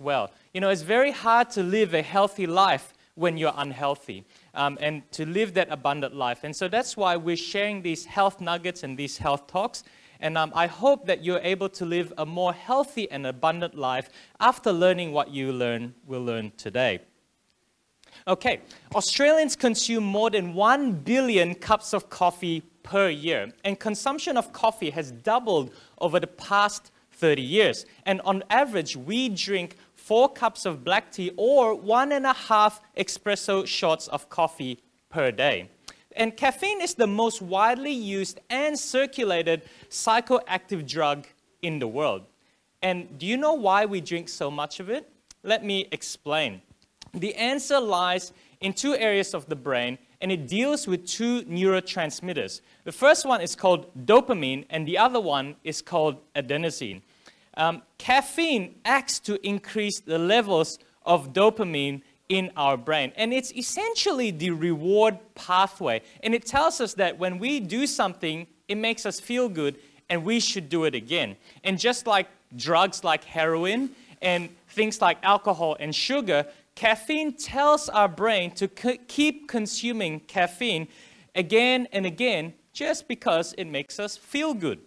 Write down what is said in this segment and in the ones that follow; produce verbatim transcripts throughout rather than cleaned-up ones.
well. You know, it's very hard to live a healthy life when you're unhealthy, um, and to live that abundant life. And so that's why we're sharing these health nuggets and these health talks. And um, I hope that you're able to live a more healthy and abundant life after learning what you learn, will learn today. Okay, Australians consume more than one billion cups of coffee per year, and consumption of coffee has doubled over the past thirty years. And on average, we drink four cups of black tea or one and a half espresso shots of coffee per day. And caffeine is the most widely used and circulated psychoactive drug in the world. And do you know why we drink so much of it? Let me explain. The answer lies in two areas of the brain, and it deals with two neurotransmitters. The first one is called dopamine, and the other one is called adenosine. Um, caffeine acts to increase the levels of dopamine in our brain, and it's essentially the reward pathway. And it tells us that when we do something, it makes us feel good, and we should do it again. And just like drugs like heroin and things like alcohol and sugar, caffeine tells our brain to c- keep consuming caffeine again and again just because it makes us feel good.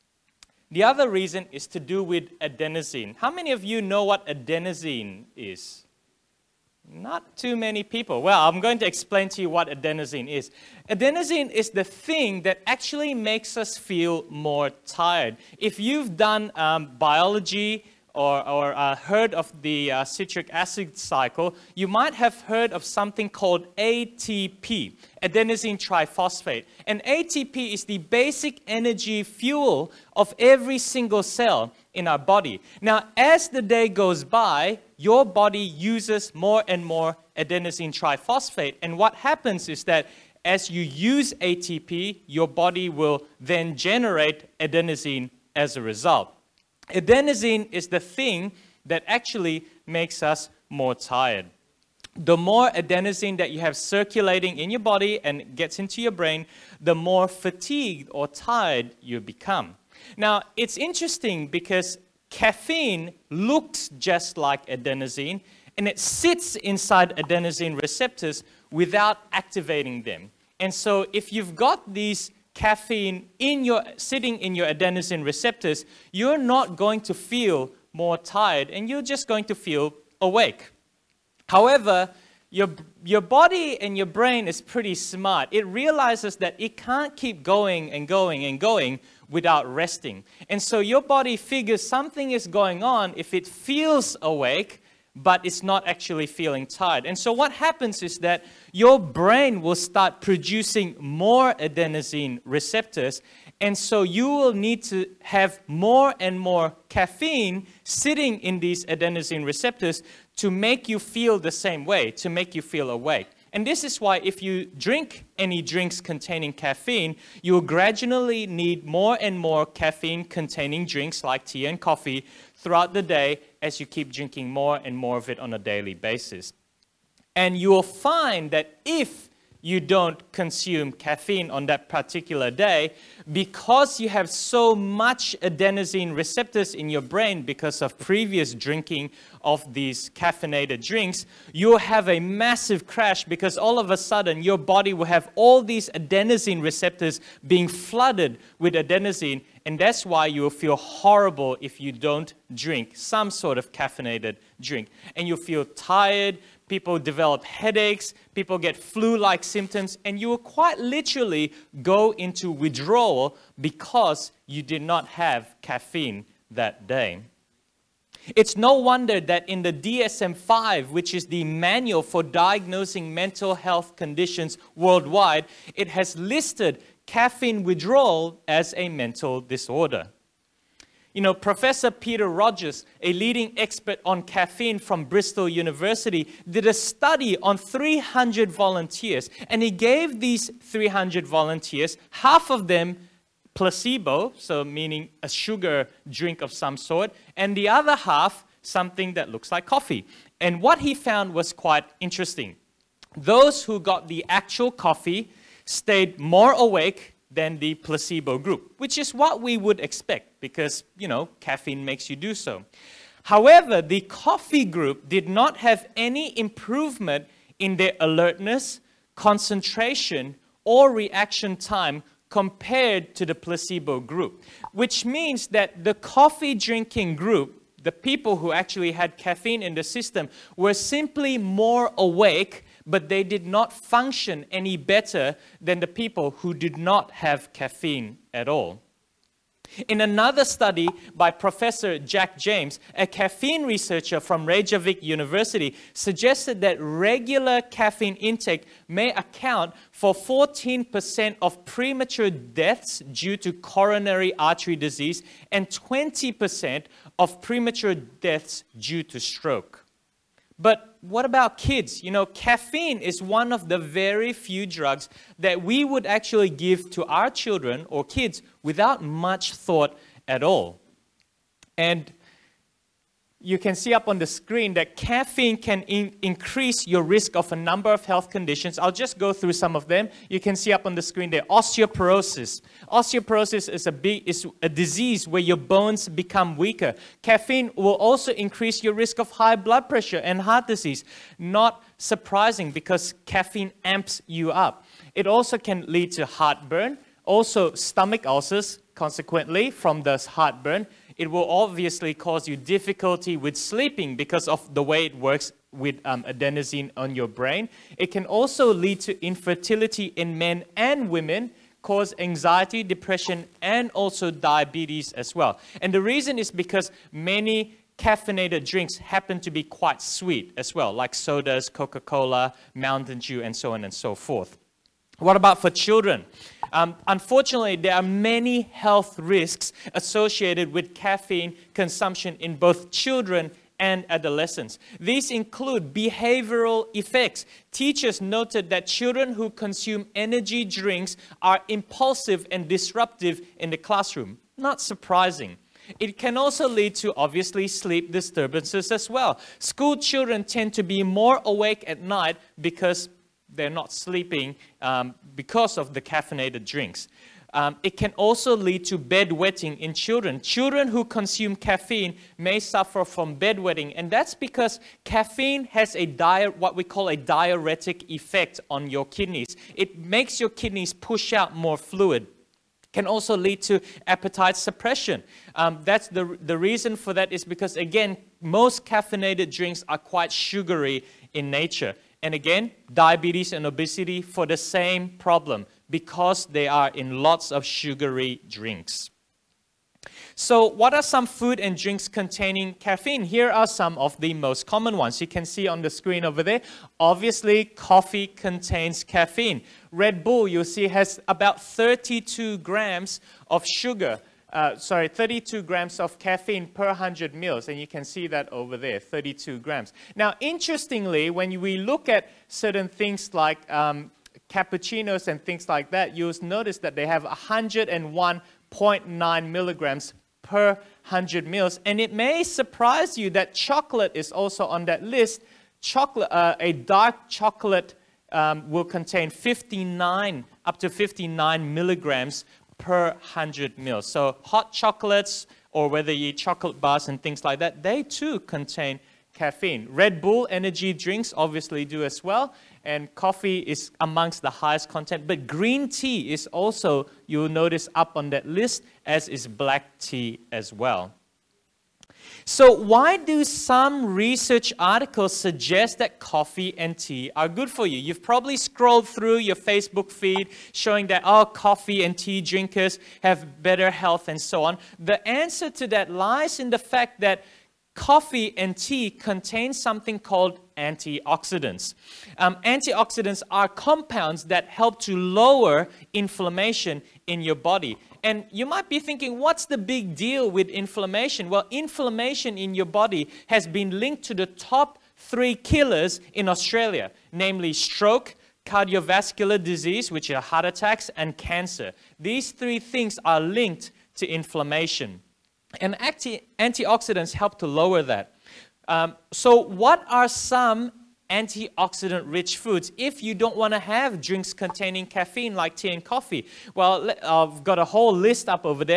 The other reason is to do with adenosine. How many of you know what adenosine is? Not too many people. Well, I'm going to explain to you what adenosine is. Adenosine is the thing that actually makes us feel more tired. If you've done um, biology or, or uh, heard of the uh, citric acid cycle, you might have heard of something called A T P, adenosine triphosphate. And A T P is the basic energy fuel of every single cell in our body. Now, as the day goes by, your body uses more and more adenosine triphosphate. And what happens is that as you use A T P, your body will then generate adenosine as a result. Adenosine is the thing that actually makes us more tired. The more adenosine that you have circulating in your body and gets into your brain, the more fatigued or tired you become. Now, it's interesting because caffeine looks just like adenosine, and it sits inside adenosine receptors without activating them. And so if you've got these caffeine in your, sitting in your adenosine receptors, you're not going to feel more tired, and you're just going to feel awake. However, your, your body and your brain is pretty smart. It realizes that it can't keep going and going and going without resting. And so your body figures something is going on if it feels awake, but it's not actually feeling tired. And so what happens is that your brain will start producing more adenosine receptors, and so you will need to have more and more caffeine sitting in these adenosine receptors to make you feel the same way, to make you feel awake. And this is why if you drink any drinks containing caffeine, you will gradually need more and more caffeine-containing drinks like tea and coffee throughout the day as you keep drinking more and more of it on a daily basis. And you will find that if you don't consume caffeine on that particular day, because you have so much adenosine receptors in your brain because of previous drinking of these caffeinated drinks, you'll have a massive crash because all of a sudden your body will have all these adenosine receptors being flooded with adenosine, and that's why you will feel horrible if you don't drink some sort of caffeinated drink. And you'll feel tired, people develop headaches, people get flu-like symptoms, and you will quite literally go into withdrawal because you did not have caffeine that day. It's no wonder that in the D S M five, which is the manual for diagnosing mental health conditions worldwide, it has listed caffeine withdrawal as a mental disorder. You know, Professor Peter Rogers, a leading expert on caffeine from Bristol University, did a study on three hundred volunteers, and he gave these three hundred volunteers, half of them placebo, so meaning a sugar drink of some sort, and the other half something that looks like coffee. And what he found was quite interesting. Those who got the actual coffee stayed more awake than the placebo group, which is what we would expect because, you know, caffeine makes you do so. However, the coffee group did not have any improvement in their alertness, concentration, or reaction time compared to the placebo group, which means that the coffee drinking group, the people who actually had caffeine in the system, were simply more awake, but they did not function any better than the people who did not have caffeine at all. In another study by Professor Jack James, a caffeine researcher from Reykjavik University, suggested that regular caffeine intake may account for fourteen percent of premature deaths due to coronary artery disease and twenty percent of premature deaths due to stroke. But what about kids? You know, caffeine is one of the very few drugs that we would actually give to our children or kids without much thought at all. And you can see up on the screen that caffeine can in increase your risk of a number of health conditions. I'll just go through some of them. You can see up on the screen there, osteoporosis. Osteoporosis is a, big, is a disease where your bones become weaker. Caffeine will also increase your risk of high blood pressure and heart disease. Not surprising because caffeine amps you up. It also can lead to heartburn, also stomach ulcers, consequently, from the heartburn. It will obviously cause you difficulty with sleeping because of the way it works with um, adenosine on your brain. It can also lead to infertility in men and women, cause anxiety, depression, and also diabetes as well. And the reason is because many caffeinated drinks happen to be quite sweet as well, like sodas, Coca-Cola, Mountain Dew, and so on and so forth. What about for children? Um, unfortunately, there are many health risks associated with caffeine consumption in both children and adolescents. These include behavioral effects. Teachers noted that children who consume energy drinks are impulsive and disruptive in the classroom. Not surprising. It can also lead to, obviously, sleep disturbances as well. School children tend to be more awake at night because they're not sleeping um, because of the caffeinated drinks. Um, it can also lead to bedwetting in children. Children who consume caffeine may suffer from bedwetting, and that's because caffeine has a di what we call a diuretic effect on your kidneys. It makes your kidneys push out more fluid. Can also lead to appetite suppression. Um, that's the, the reason for that is because, again, most caffeinated drinks are quite sugary in nature. And again, diabetes and obesity for the same problem because they are in lots of sugary drinks. So what are some food and drinks containing caffeine? Here are some of the most common ones. You can see on the screen over there. Obviously, coffee contains caffeine. Red Bull, you'll see, has about thirty-two grams of sugar. Uh, sorry, thirty-two grams of caffeine per one hundred mils, and you can see that over there, thirty-two grams. Now, interestingly, when we look at certain things like um, cappuccinos and things like that, you'll notice that they have one hundred one point nine milligrams per one hundred mils, and it may surprise you that chocolate is also on that list. Chocolate, uh, a dark chocolate um, will contain fifty-nine, up to fifty-nine milligrams per one hundred mils. So hot chocolates, or whether you eat chocolate bars and things like that, they too contain caffeine. Red Bull energy drinks obviously do as well, and coffee is amongst the highest content, but green tea is also, you'll notice, up on that list, as is black tea as well. So why do some research articles suggest that coffee and tea are good for you? You've probably scrolled through your Facebook feed showing that, oh, coffee and tea drinkers have better health and so on. The answer to that lies in the fact that coffee and tea contain something called antioxidants. Um, antioxidants are compounds that help to lower inflammation in your body. And you might be thinking, what's the big deal with inflammation? Well, inflammation in your body has been linked to the top three killers in Australia, namely stroke, cardiovascular disease, which are heart attacks, and cancer. These three things are linked to inflammation. And anti antioxidants help to lower that. Um, so what are some antioxidant-rich foods if you don't want to have drinks containing caffeine like tea and coffee? Well, I've got a whole list up over there.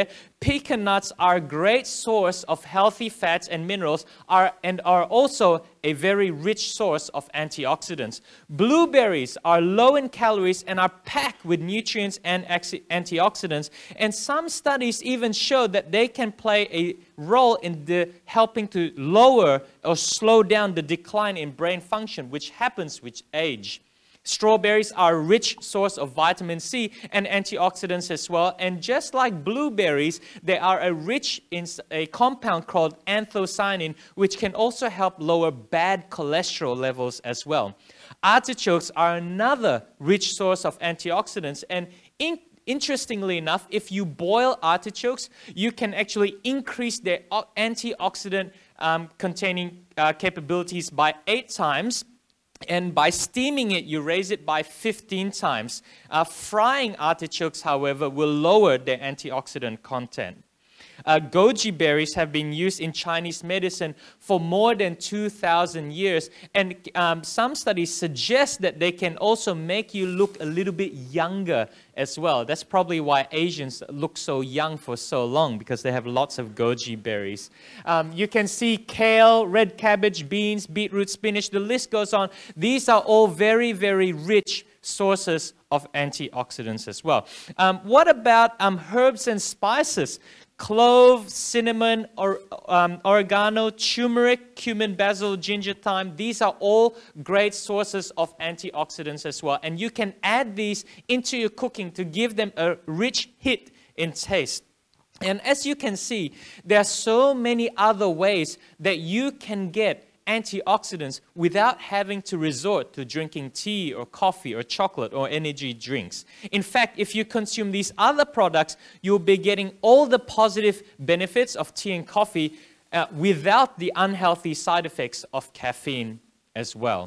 pecan nuts are a great source of healthy fats and minerals are, and are also a very rich source of antioxidants. Blueberries are low in calories and are packed with nutrients and antioxidants. And some studies even show that they can play a role in the helping to lower or slow down the decline in brain function, which happens with age. Strawberries are a rich source of vitamin C and antioxidants as well. And just like blueberries, they are a rich in a compound called anthocyanin, which can also help lower bad cholesterol levels as well. Artichokes are another rich source of antioxidants. And in Interestingly enough, if you boil artichokes, you can actually increase their antioxidant um, containing uh, capabilities by eight times. And by steaming it, you raise it by fifteen times. Uh, frying artichokes, however, will lower their antioxidant content. Uh, goji berries have been used in Chinese medicine for more than two thousand years. And um, some studies suggest that they can also make you look a little bit younger as well. That's probably why Asians look so young for so long, because they have lots of goji berries. Um, you can see kale, red cabbage, beans, beetroot, spinach, the list goes on. These are all very, very rich sources of antioxidants as well. Um, what about um, herbs and spices? Clove, cinnamon, or, um, oregano, turmeric, cumin, basil, ginger, thyme. These are all great sources of antioxidants as well. And you can add these into your cooking to give them a rich hit in taste. And as you can see, there are so many other ways that you can get antioxidants without having to resort to drinking tea or coffee or chocolate or energy drinks. In fact, if you consume these other products, you'll be getting all the positive benefits of tea and coffee uh, without the unhealthy side effects of caffeine as well.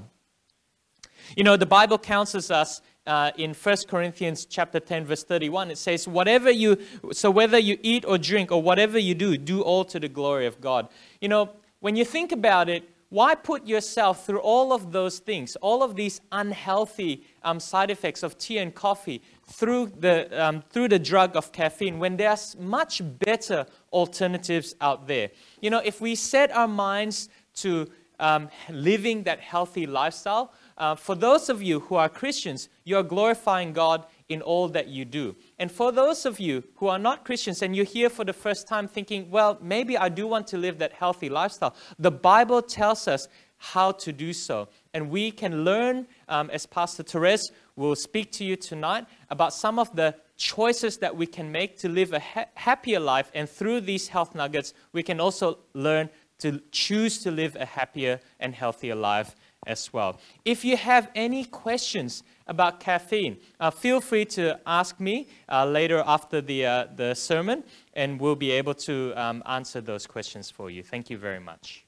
You know, the Bible counsels us uh, in First Corinthians chapter ten, verse thirty-one. It says, whatever you, so whether you eat or drink or whatever you do, do all to the glory of God. You know, when you think about it, why put yourself through all of those things, all of these unhealthy um, side effects of tea and coffee through the, um, through the drug of caffeine, when there's much better alternatives out there? You know, if we set our minds to um, living that healthy lifestyle, uh, for those of you who are Christians, you are glorifying God in all that you do. And for those of you who are not Christians and you're here for the first time thinking, well, maybe I do want to live that healthy lifestyle, the Bible tells us how to do so. And we can learn, um, as Pastor Therese will speak to you tonight, about some of the choices that we can make to live a ha- happier life. And through these health nuggets, we can also learn to choose to live a happier and healthier life as well. If you have any questions about caffeine, uh, feel free to ask me uh, later after the, uh, the sermon, and we'll be able to um, answer those questions for you. Thank you very much.